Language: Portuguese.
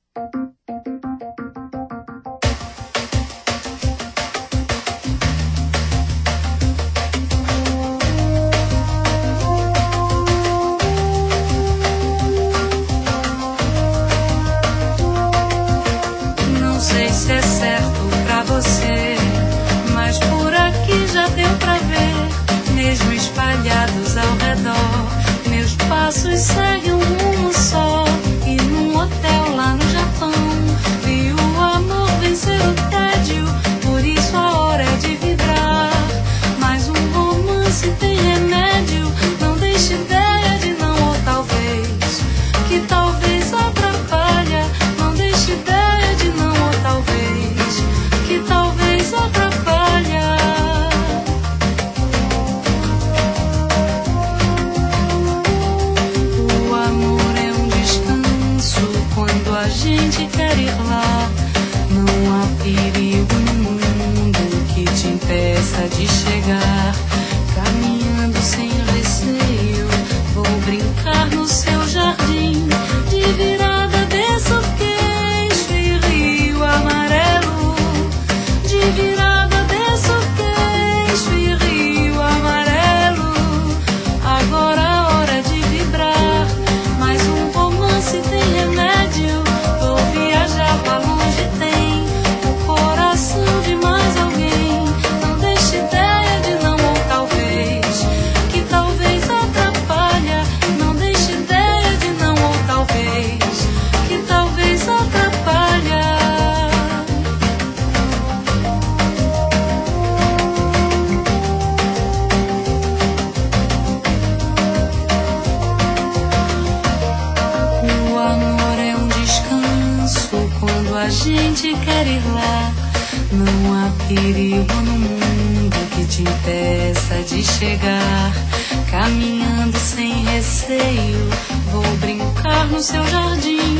Não sei se é certo pra você, mas por aqui já deu pra ver, mesmo espalhados ao redor, meus passos seguem um rumo só. E num hotel lá no Japão, vi o amor vencer o tédio, por isso a hora é de vibrar. Mas um romance tem remédio, não deixe ideia de não ou talvez, que talvez atrapalha. Não deixe ideia de não ou talvez, que talvez atrapalha. O amor é um descanso quando a gente quer ir lá. Não há perigo no mundo que te impeça de chegar. Caminhando sem receio, vou brincar no seu jardim. De virada desço o queixo e rio amarelo. De virada desço o queixo e rio amarelo. Agora a hora de vibrar, mais um romance tem remédio. Vou viajar pra longe, tem o coração de mais alguém. Não deixe ideia de não ou talvez, que talvez atrapalha. Não deixe ideia de não ou talvez, que talvez atrapalha. O amor é um descanso quando a gente quer ir lá. Não há perigo no mundo que te impeça de chegar. Caminhando sem receio, vou brincar no seu jardim.